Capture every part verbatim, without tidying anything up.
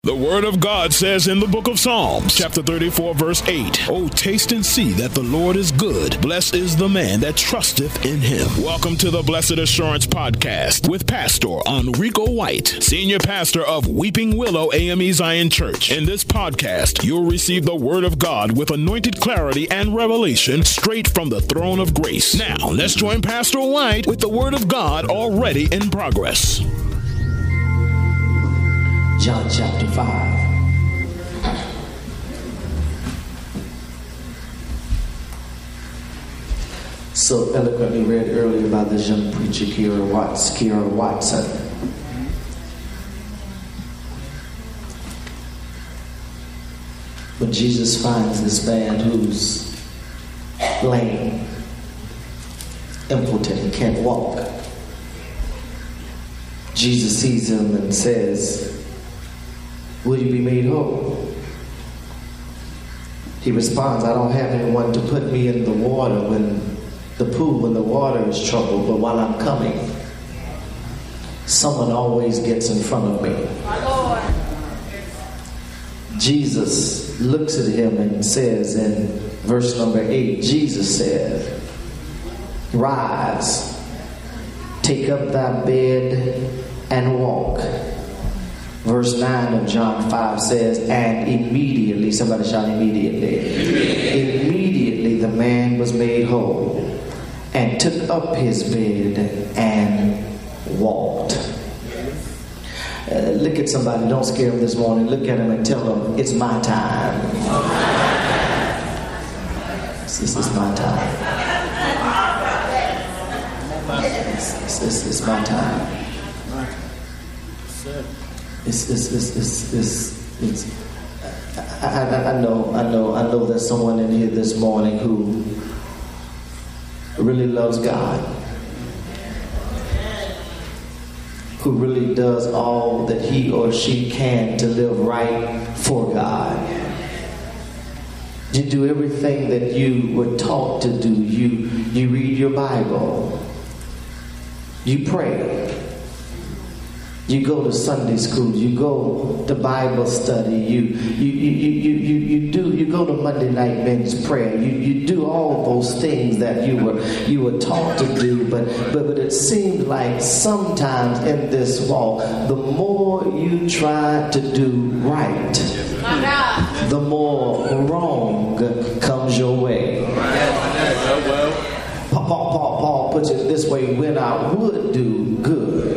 The Word of God says in the book of Psalms, chapter thirty-four, verse eight, "Oh, taste and see that the Lord is good. Blessed is the man that trusteth in him." Welcome to the Blessed Assurance Podcast with Pastor Enrico White, Senior Pastor of Weeping Willow A M E Zion Church. In this podcast, you'll receive the Word of God with anointed clarity and revelation straight from the throne of grace. Now, let's join Pastor White with the Word of God already in progress. John chapter five. So eloquently read earlier by this young preacher, Kira Watts, Kira Watson. When Jesus finds this man who's lame, impotent, he can't walk, Jesus sees him and says, "Will you be made whole?" He responds, "I don't have anyone to put me in the water when the pool, when the water is troubled, but while I'm coming, someone always gets in front of me." Jesus looks at him and says in verse number eight, Jesus said, "Rise, take up thy bed and walk." Verse nine of John five says, "And immediately," somebody shout immediately, immediately, immediately the man was made whole and took up his bed and walked. Uh, look at somebody, don't scare them this morning. Look at them and tell them, "It's my time." This is my time. This is it's my time. It's, it's, it's, it's, it's, it's I, I, I know, I know, I know there's someone in here this morning who really loves God, who really does all that he or she can to live right for God. You do everything that you were taught to do. You, you read your Bible. You pray. You go to Sunday school. You go to Bible study. You you you you you, you do you go to Monday night men's prayer. You you do all those things that you were you were taught to do. But but but it seems like sometimes in this walk, the more you try to do right, the more wrong comes your way. Paul, Paul, Paul puts it this way: when I would do good,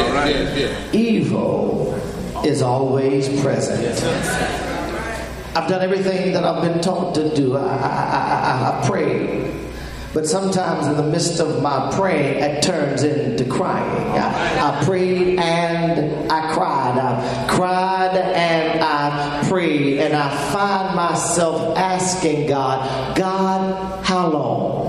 evil is always present. I've done everything that I've been taught to do. I, I, I, I prayed. But sometimes in the midst of my praying, it turns into crying. I, I prayed and I cried. I cried and I prayed. And I find myself asking God, God, how long?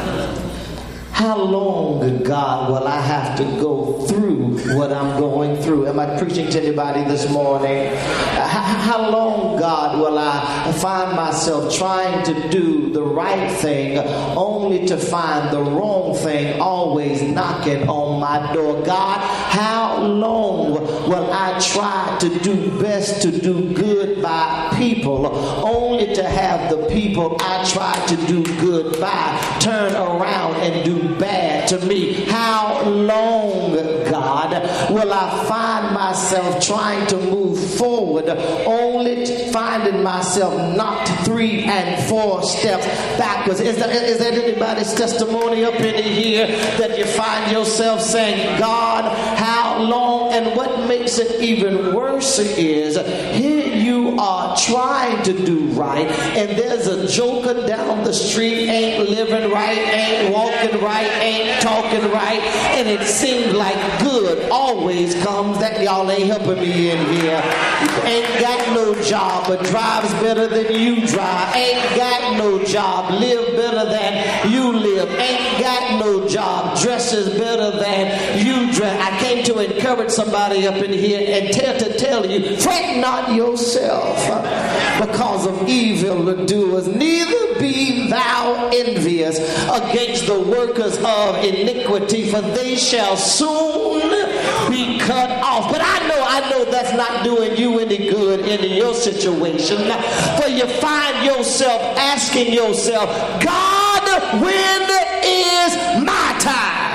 How long, God, will I have to go through what I'm going through? Am I preaching to anybody this morning? How long, God, will I find myself trying to do the right thing only to find the wrong thing always knocking on my door? God, how long will I try to do best to do good by people only to have the people I try to do good by turn around and do bad to me? How long, God, will I find myself trying to move forward only to finding myself knocked three and four steps backwards? Is there, is there anybody's testimony up in here that you find yourself saying, God, how long? And what makes it even worse is here you are trying to do right, and there's a joker down the street, ain't living right, ain't walking right, ain't talking right, and it seems like good always comes. That y'all ain't helping me in here. Ain't got no job, but drives better than you drive. Ain't got no job, live better than you live. Ain't got no job, dresses better than you dress. I came to encourage somebody up in here and tell to tell you, fret not yourself because of evil doers, neither be thou envious against the workers of iniquity, for they shall soon be cut off. But I know, I know that's not doing you any good in your situation. For you find yourself asking yourself, God, when is my time?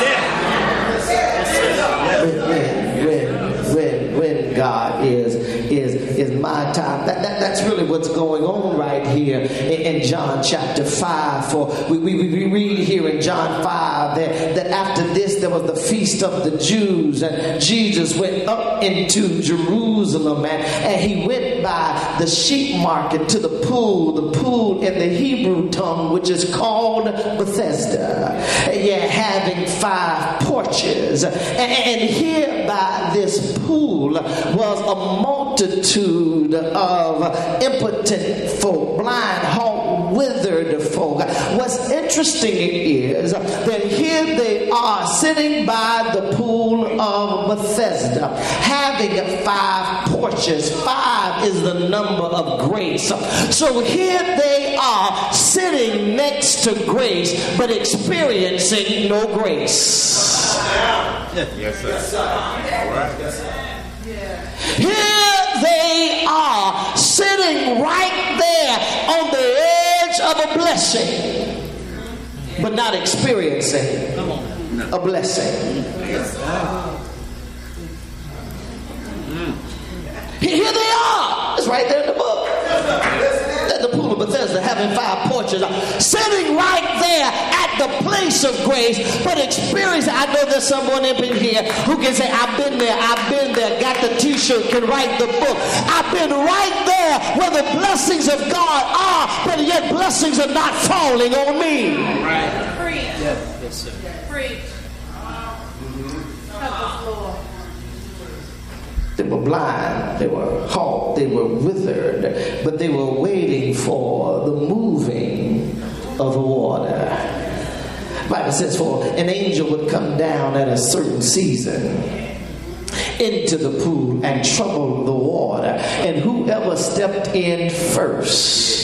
When, when, when, when God is is is my time. That, that that's really what's going on right here in, in John chapter five. For we, we, we read here in John five that, that after this there was the feast of the Jews, and Jesus went up into Jerusalem, and, and he went by the sheep market to the pool, the pool in the Hebrew tongue, which is called Bethesda. Yeah, having five porches. And, and here by this pool was a multitude of impotent folk, blind, halt, withered folk. What's interesting is that here they are sitting by the pool of Bethesda, having five porches. Five is the number of grace. So here they are sitting next to grace, but experiencing no grace. Yes, sir. Yes, sir. All right. Yes, sir. Here they are sitting right there on the edge of a blessing, but not experiencing a blessing. Here they are. It's right there in the book. At the pool of Bethesda, having five porches, sitting right there at the place of grace, but experiencing. I know there's someone up in here who can say, I've been there, I've been there, got the t-shirt, can write the book. I've been right there where the blessings of God are, but yet blessings are not falling on me. Right. Preach. Yes, yes, sir. Preach. Help us, Lord. They were blind, they were halt, they were withered, but they were waiting for the moving of the water. The Bible says, for an angel would come down at a certain season into the pool and trouble the water, and whoever stepped in first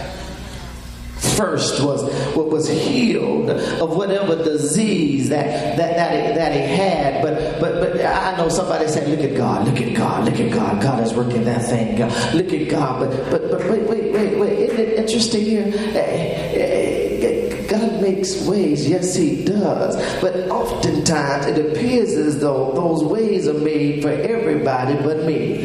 first was what was healed of whatever disease that that that he, that he had. But but but I know somebody said, look at God, look at God, look at God. God is working that thing. God, look at God. But but but wait wait wait wait. Isn't it interesting here? God makes ways, yes he does, but oftentimes it appears as though those ways are made for everybody but me.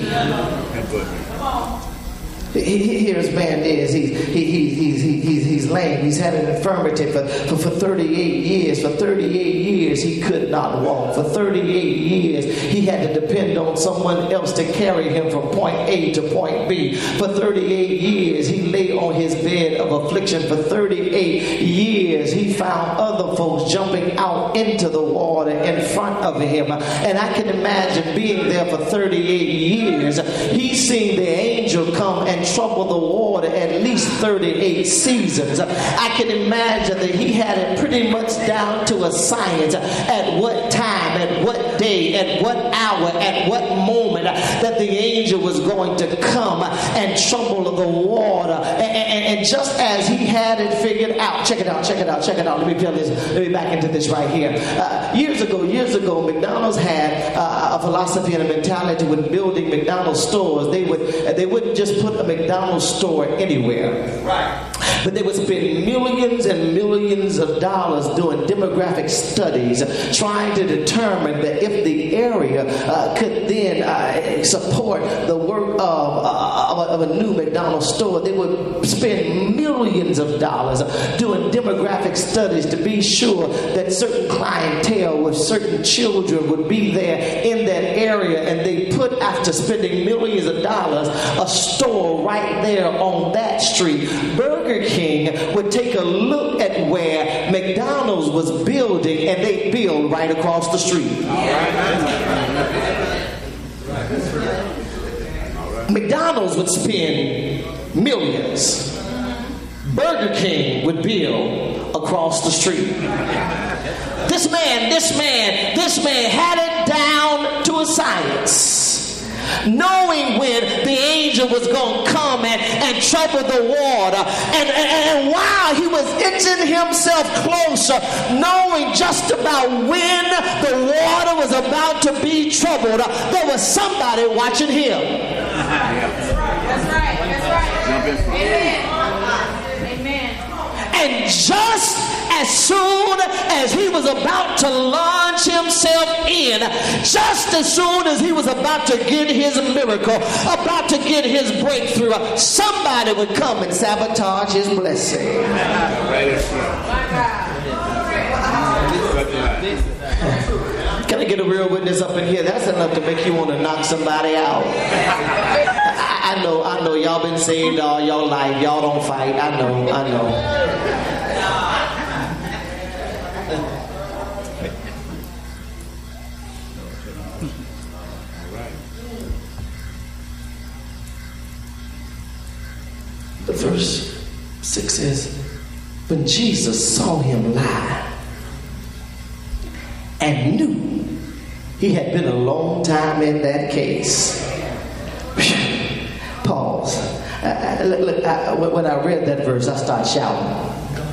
Here his man is. He's he, he, he's he, he's he's lame. He's had an infirmity for, for, for thirty-eight years. For thirty-eight years he could not walk. For thirty-eight years he had to depend on someone else to carry him from point A to point B. For thirty-eight years he lay on his bed of affliction. For thirty-eight years he found other folks jumping out into the water in front of him. And I can imagine being there for thirty-eight years. He's seen the angel come and trouble the water at least thirty-eight seasons. I can imagine that he had it pretty much down to a science at what time, at what day, at what hour, at what moment that the angel was going to come and trouble the water. And, and, and just as he had it figured out, check it out, check it out, check it out. Let me tell this, let me back into this right here. Uh, years ago, years ago, McDonald's had uh, a philosophy and a mentality when building McDonald's stores. They would, they wouldn't just put a McDonald's store anywhere. Right. But they would spend millions and millions of dollars doing demographic studies, trying to determine that if the area uh, could then uh, support the work of, uh, of, a, of a new McDonald's store, they would spend millions of dollars doing demographic studies to be sure that certain clientele with certain children would be there in that area. And they put, after spending millions of dollars, a store right there on that street. Burger King would take a look at where McDonald's was building, and they build right across the street. McDonald's would spend millions. Burger King would build across the street. This man, this man, this man had it down to a science. Knowing when the angel Jesus was going to come and, and trouble the water. And, and, and while he was inching himself closer, knowing just about when the water was about to be troubled, there was somebody watching him. That's right. That's right. Amen. Amen. And just as soon as he was about to launch himself in, just as soon as he was about to get his miracle, about to get his breakthrough, somebody would come and sabotage his blessing. Can I get a real witness up in here? That's enough to make you want to knock somebody out. I, I know, I know y'all been saved all your life. Y'all don't fight. I know, I know. The verse six says, when Jesus saw him lie and knew he had been a long time in that case. Pause. I, I, look, I, when I read that verse, I started shouting.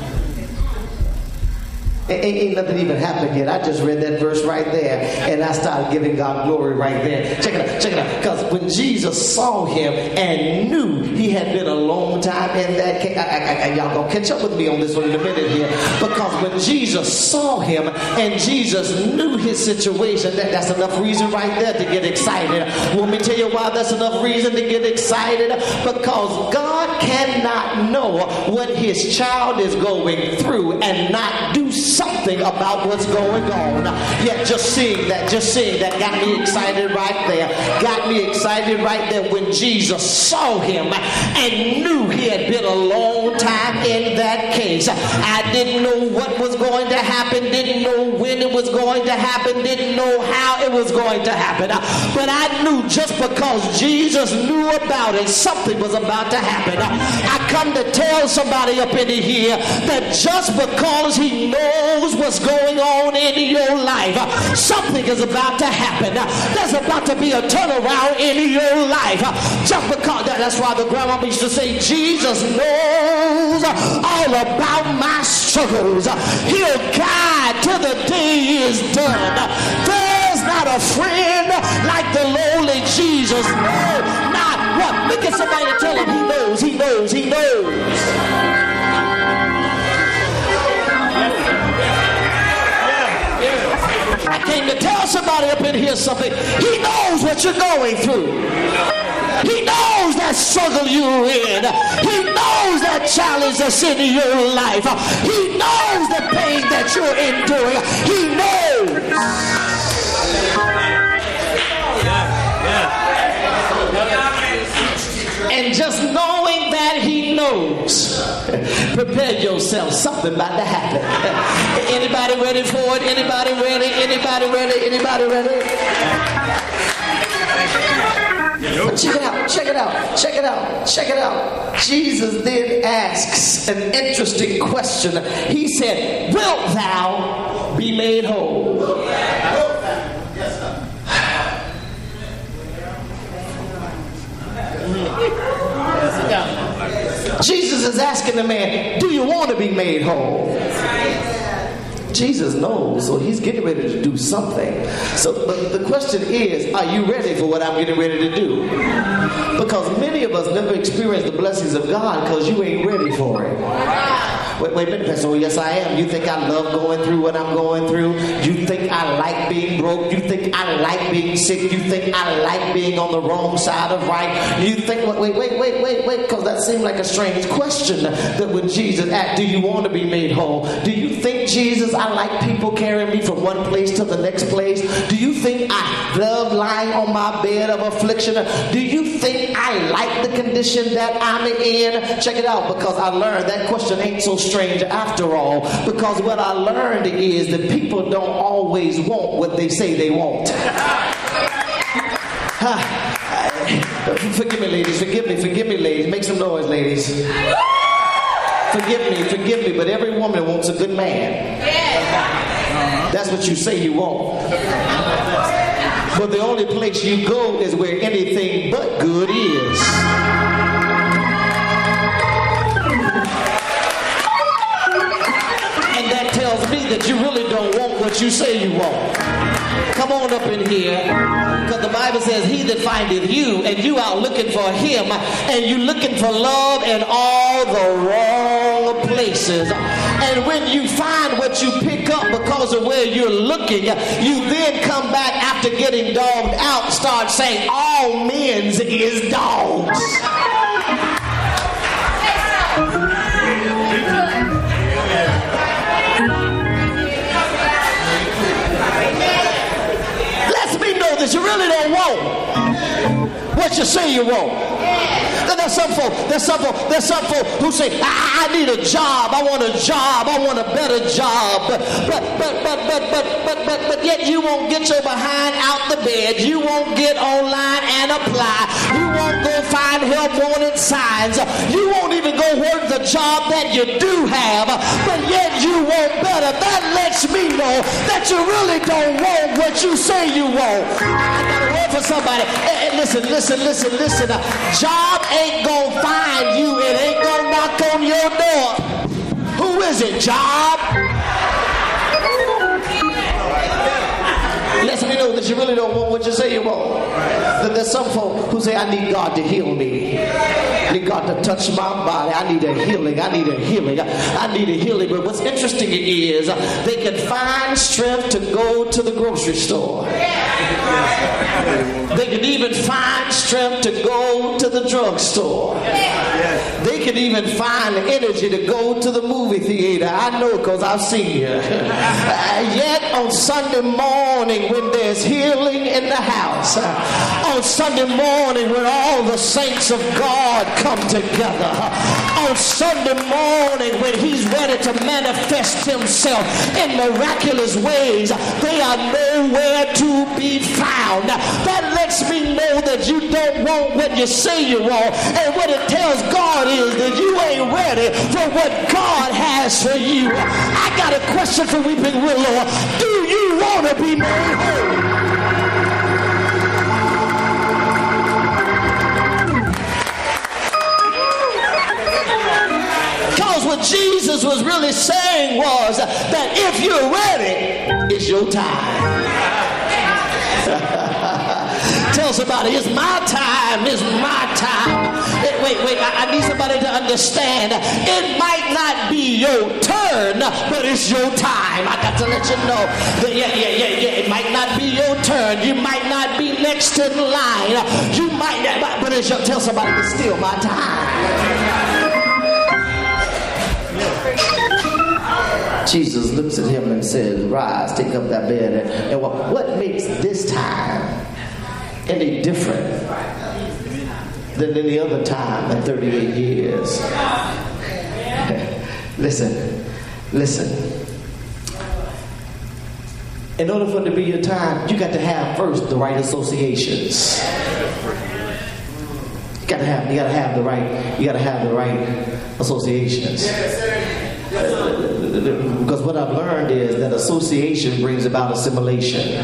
Ain't, ain't nothing even happened yet. I just read that verse right there, and I started giving God glory right there. Check it out, check it out. Because when Jesus saw him and knew he had been a long time in that case, I, I, I, y'all gonna catch up with me on this one in a minute here. Because when Jesus saw him and Jesus knew his situation, that, that's enough reason right there to get excited. Let me tell you why that's enough reason to get excited. Because God cannot know what his child is going through and not do something about what's going on. Yeah, just seeing that, just seeing that got me excited right there. Got me excited right there when Jesus saw him and knew he had been a long time in that case. I didn't know what was going to happen, didn't know when it was going to happen, didn't know how it was going to happen. But I knew just because Jesus knew about it, something was about to happen. I come to tell somebody up in here that just because he knows what's going on in your life, something is about to happen. There's about to be a turnaround in your life. Just because, that's why the grandma used to say, Jesus knows all about my struggles. He'll guide till the day is done. There's not a friend like the lowly Jesus. No, not one. Look at somebody and tell him he knows, he knows, he knows. I came to tell somebody up in here something. He knows what you're going through. He knows that struggle you're in. He knows that challenge that's in your life. He knows the pain that you're enduring. He knows. And just knowing that he knows, prepare yourself. Something about to happen. Anybody ready for it? Anybody ready? Anybody ready? Anybody ready? Check it out, check it out, check it out, check it out. Jesus then asks an interesting question. He said, wilt thou be made whole? Jesus is asking the man, do you want to be made whole? Jesus knows, so he's getting ready to do something. So but the question is, are you ready for what I'm getting ready to do? Because many of us never experience the blessings of God because you ain't ready for it. Wait, wait a minute, Pastor. Oh, yes, I am. You think I love going through what I'm going through? You think I like being broke? You think I like being sick? You think I like being on the wrong side of right? You think, wait, wait, wait, wait, wait, because that seemed like a strange question that when Jesus asked, do you want to be made whole? Do you think, Jesus, I like people carrying me from one place to the next place? Do you think I love lying on my bed of affliction? Do you think I like the condition that I'm in? Check it out, because I learned that question ain't so strange after all, because what I learned is that people don't always want what they say they want. Forgive me, ladies. Forgive me. Forgive me, ladies. Make some noise, ladies. Forgive me. Forgive me. But every woman wants a good man. That's what you say you want. But the only place you go is where anything but good is. that you really don't want what you say you want. Come on up in here, because the Bible says, he that findeth you, and you out looking for him, and you looking for love in all the wrong places. And when you find what you pick up because of where you're looking, you then come back after getting dogged out, start saying all men's is dogs. That you really don't want what you say you want. There's some folk, there's some folk, there's some folk who say, I, I need a job, I want a job, I want a better job. But but but but but but but but, but yet you won't get your behind out the bed. You won't get online and apply. You won't go find help wanted signs. You won't even go work the job that you do have. But yet you want better. That lets me know that you really don't want what you say you want. I got a word for somebody. Hey, hey, listen, listen, listen, listen. Uh, job ain't gonna find you. It ain't gonna knock on your door. Who is it, job? Lets me know that you really don't want what you say you want. That there's some folk who say, I need God to heal me. I need God to touch my body. I need a healing. I need a healing. I need a healing. But what's interesting is they can find strength to go to the grocery store. They can even find strength to go to the drugstore. They can even find the energy to go to the movie theater. I know because I've seen you. Uh, yet on Sunday morning when there's healing in the house, uh, on Sunday morning when all the saints of God come together, uh, on Sunday morning when he's ready to manifest himself in miraculous ways, they are nowhere to be found. That lets me know that you don't want what you say you want, and what it tells God is that you ain't ready for what God has for you. I got a question for Weeping Willow. Do you want to be made whole? Because what Jesus was really saying was that if you're ready, it's your time. Tell somebody, it's my time, it's my time. Wait, wait, I, I need somebody to understand. It might not be your turn, but it's your time. I got to let you know that, yeah, yeah, yeah, yeah, it might not be your turn. You might not be next in line. You might not, but it's your, tell somebody, it's still my time. Jesus looks at him and says, rise, take up that bed. And, and what, what makes this time any different than any other time in thirty-eight years? Listen, listen. In order for it to be your time, you got to have first the right associations. You got to have, you got to have the right, you got to have the right associations. Because what I've learned is that association brings about assimilation.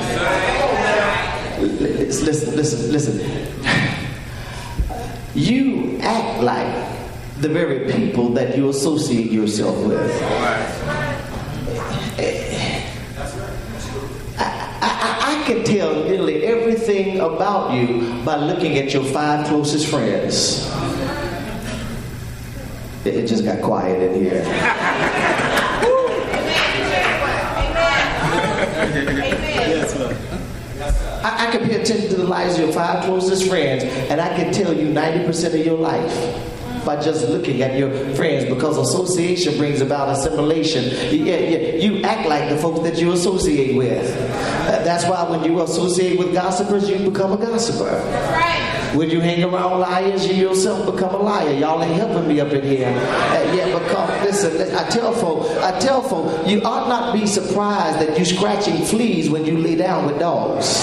Listen, listen, listen. You act like the very people that you associate yourself with. I, I, I can tell nearly everything about you by looking at your five closest friends. It just got quiet in here. I, I can pay attention to the lives of your five closest friends, and I can tell you ninety percent of your life by just looking at your friends, because association brings about assimilation. Yeah, yeah, you act like the folks that you associate with. Uh, that's why when you associate with gossipers, you become a gossiper. That's right. When you hang around liars, you yourself become a liar. Y'all ain't helping me up in here. Uh, yeah, because listen, I tell folk, I tell folk, you ought not be surprised that you scratching fleas when you lay down with dogs.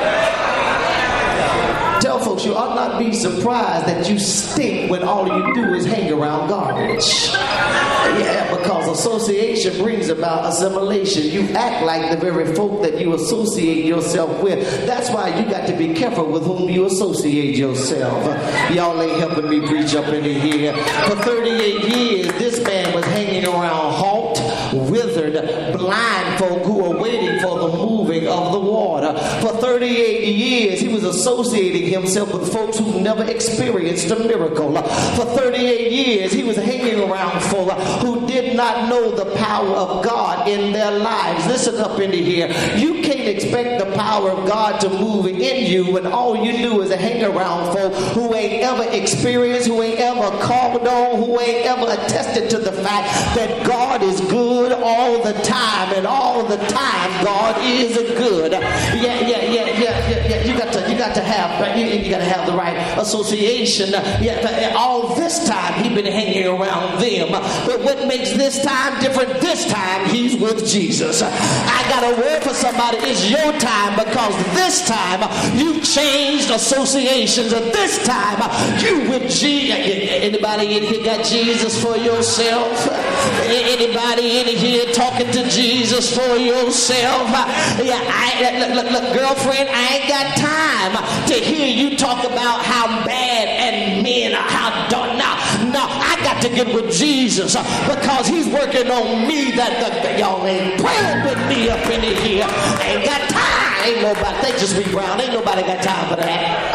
Tell folks, you ought not be surprised that you stink when all you do is hang around garbage. Yeah, because association brings about assimilation. You act like the very folk that you associate yourself with. That's why you got to be careful with whom you associate yourself. Y'all ain't helping me preach up in here. For thirty-eight years, this man was hanging around halt, withered, blind folk who were waiting for the moving of the water. For thirty-eight years, he was associating himself with folks who never experienced a miracle. For thirty-eight years, he was hanging around folk who did not know the power of God in their lives. Listen up into here. You can't expect the power of God to move in you when all you do is hang around folk who ain't ever experienced, who ain't ever called on, who ain't ever attested to the fact that God is good all the time, and all the time God is good. Yeah, yeah, yeah, yeah, yeah, yeah. You got to, you got to have, you, you got to have the right association. Yeah, all this time he been hanging around them. But what makes this time different? This time he's with Jesus. I got a word for somebody. It's your time, because this time you changed associations. This time you with Jesus. Anybody in here got Jesus for yourself? Anybody in here talking to Jesus for yourself? Yeah, I, look, look, look, girlfriend, I ain't got time to hear you talk about how bad and men are, how done. No, no, I got to get with Jesus because he's working on me. That the, y'all ain't praying with me up in here. I ain't got time. Ain't nobody. They just be brown. Ain't nobody got time for that.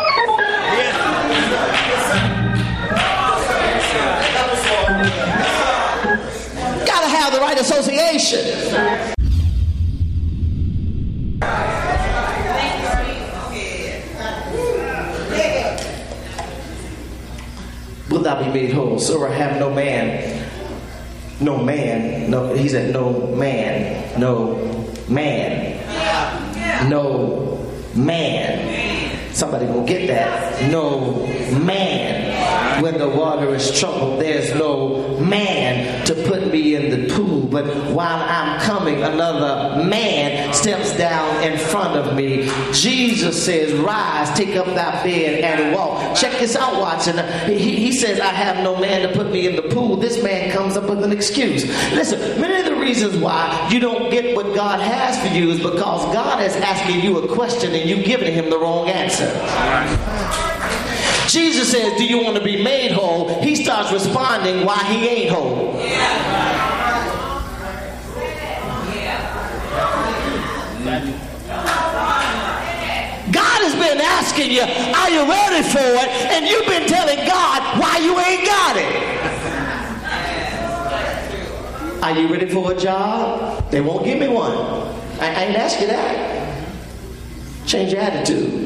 Gotta have the right association. Will thou be made whole? So I have no man. No man. No, he said no man. No man. No man. Somebody will get that. No man. When the water is troubled, there's no man to put me in the pool. But while I'm coming, another man steps down in front of me. Jesus says, rise, take up thy bed and walk. Check this out, Watson. He, he says, I have no man to put me in the pool. This man comes up with an excuse. Listen, many of the reasons why you don't get what God has for you is because God is asking you a question and you're giving him the wrong answer. Jesus says, do you want to be made whole? He starts responding why he ain't whole. God has been asking you, are you ready for it? And you've been telling God why you ain't got it. Are you ready for a job? They won't give me one. I, I ain't ask you that. Change your attitude.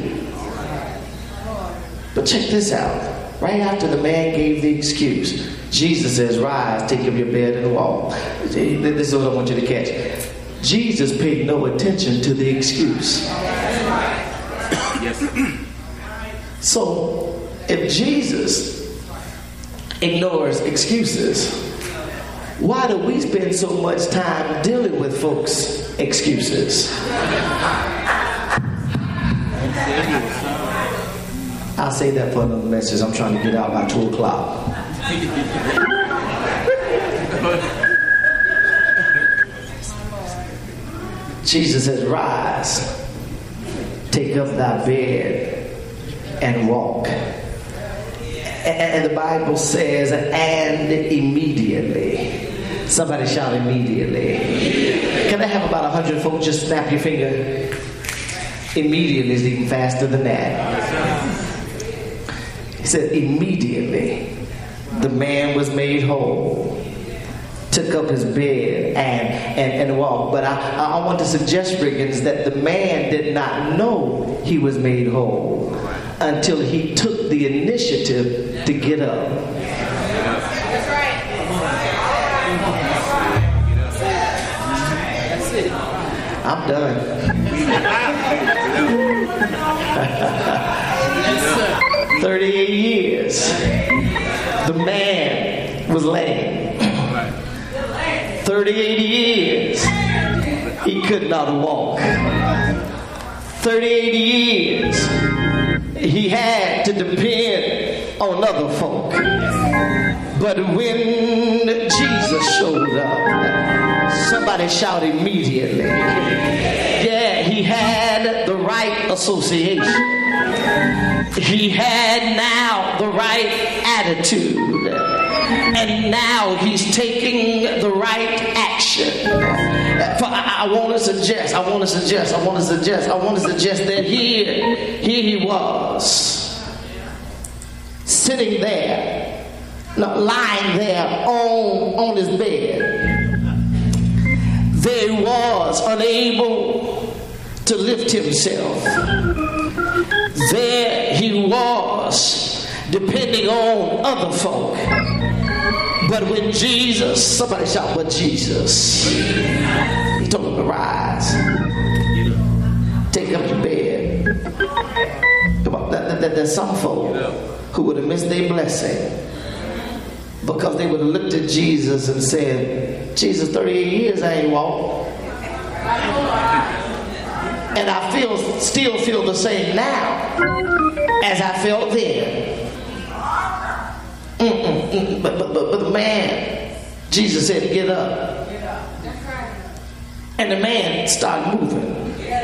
But check this out. Right after the man gave the excuse, Jesus says, rise, take up your bed and walk. This is what I want you to catch. Jesus paid no attention to the excuse. Yes. So, if Jesus ignores excuses, why do we spend so much time dealing with folks' excuses? I'll say that for another message. I'm trying to get out by two o'clock. Jesus says, rise, take up thy bed and walk. And the Bible says, and immediately. Somebody shout immediately. Can I have about a hundred folks just snap your finger? Immediately is even faster than that. He said, immediately the man was made whole, took up his bed and, and, and walked. But I, I want to suggest, Riggins, that the man did not know he was made whole until he took the initiative to get up. That's right. That's it. I'm done. thirty-eight years. The man was lame. thirty-eight years. He could not walk. thirty-eight years. He had to depend on other folk. But when Jesus showed up, somebody shout immediately. Yeah, he had the right association. He had now the right attitude. And now he's taking the right action. For I, I want to suggest, I want to suggest, I want to suggest, I want to suggest that here, here he was, sitting there, not lying there on, on his bed. There he was, unable to lift himself. There he was, depending on other folk. But when Jesus, somebody shout, but Jesus, he told him to rise, take up your bed. Come on, that, that, there's some folk who would have missed their blessing because they would have looked at Jesus and said, Jesus, thirty-eight years I ain't walked. And I feel, still feel the same now as I felt then. Mm-mm, mm-mm. But, but, but, but the man, Jesus said, get up. And the man started moving.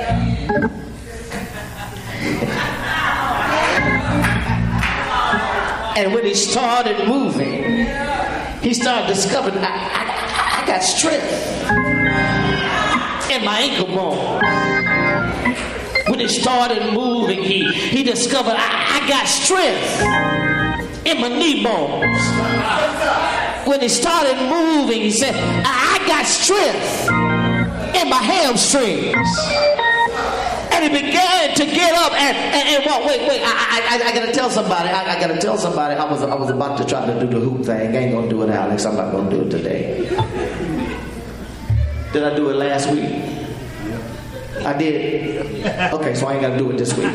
And when he started moving, he started discovering, I, I, I got strength in my ankle bone. When he started moving, he, he discovered, I, I got strength in my knee bones. When he started moving, he said, I, I got strength in my hamstrings. And he began to get up and, and, and walk. Wait, wait, I, I, I gotta tell somebody, I, I gotta tell somebody I was, I was about to try to do the hoop thing. I ain't gonna do it, Alex. I'm not gonna do it today. Did I do it last week? I did. Okay, so I ain't gotta do it this week.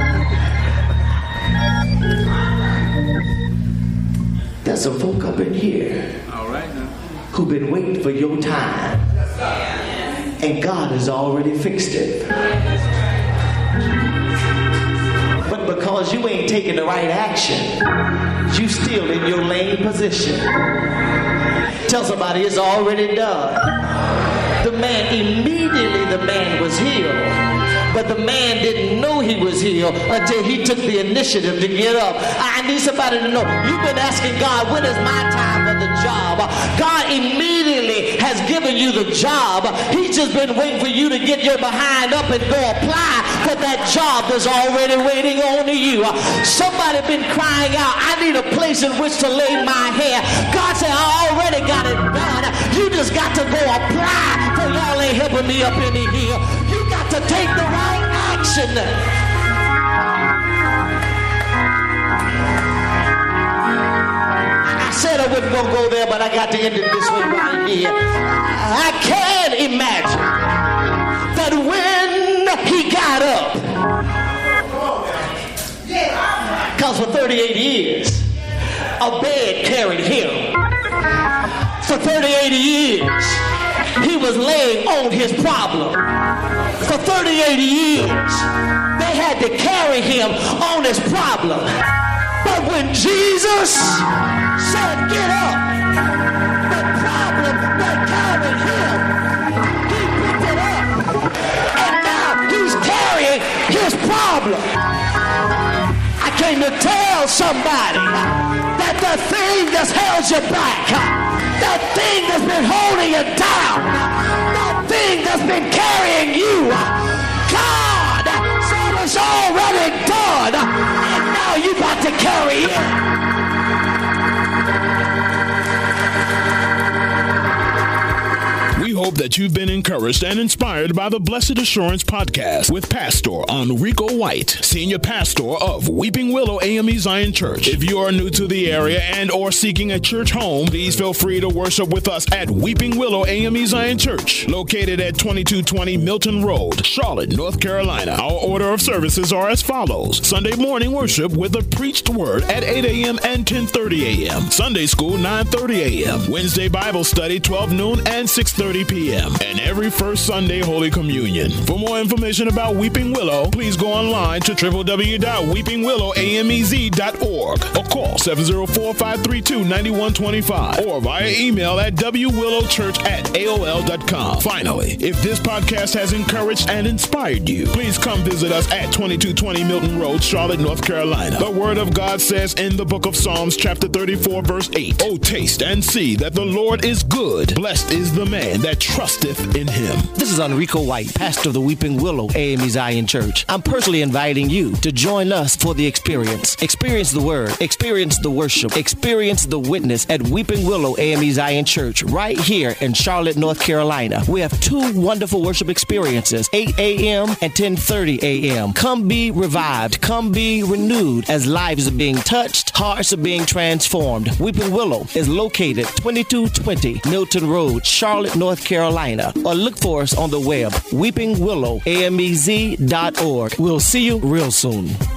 There's some folk up in here All right now. who've been waiting for your time. And God has already fixed it. But because you ain't taking the right action, you still in your lame position. Tell somebody it's already done. The man, immediately the man was healed. But the man didn't know he was healed until he took the initiative to get up. I need somebody to know, you've been asking God, when is my time for the job? God immediately has given you the job. He's just been waiting for you to get your behind up and go apply for that job that's already waiting on you. Somebody been crying out, I need a place in which to lay my hair. God said, I already got it done. You just got to go apply, for y'all ain't helping me up in here. You got to take the right action. I said I wasn't going to go there, but I got to end it this way right here. I can imagine that when he got up, because for thirty-eight years, a bed carried him. For thirty-eight years, he was laying on his problem. For thirty-eight years, they had to carry him on his problem. But when Jesus said, get up, the problem that carried him, he picked it up. And now he's carrying his problem. I came to tell somebody that the thing that's held you back, that thing that's been holding you down, that thing that's been carrying you, God said it's already done, and now you got to carry it. We hope that you've been encouraged and inspired by the Blessed Assurance podcast with Pastor Enrico White, Senior Pastor of Weeping Willow A M E Zion Church. If you are new to the area and or seeking a church home, please feel free to worship with us at Weeping Willow A M E Zion Church, located at twenty-two twenty Milton Road, Charlotte, North Carolina. Our order of services are as follows: Sunday morning worship with a preached word at eight a.m. and ten thirty a.m. Sunday school nine thirty a.m. Wednesday Bible study twelve noon and six thirty p.m. p.m. and every first Sunday Holy Communion. For more information about Weeping Willow, please go online to w w w dot weeping willow amez dot org or call seven oh four, five three two, nine one two five or via email at w willow church at a o l dot com. Finally, if this podcast has encouraged and inspired you, please come visit us at twenty-two twenty Milton Road, Charlotte, North Carolina. The Word of God says in the book of Psalms, chapter thirty-four, verse eight, "Oh, taste and see that the Lord is good. Blessed is the man that trusteth in him." This is Enrico White, pastor of the Weeping Willow A M E Zion Church. I'm personally inviting you to join us for the experience. Experience the Word, experience the worship, experience the witness at Weeping Willow A M E Zion Church right here in Charlotte, North Carolina. We have two wonderful worship experiences, eight a.m. and ten thirty a.m. Come be revived. Come be renewed as lives are being touched, hearts are being transformed. Weeping Willow is located twenty-two twenty Milton Road, Charlotte, North Carolina. Or look for us on the web, weeping willow amez dot org. We'll see you real soon.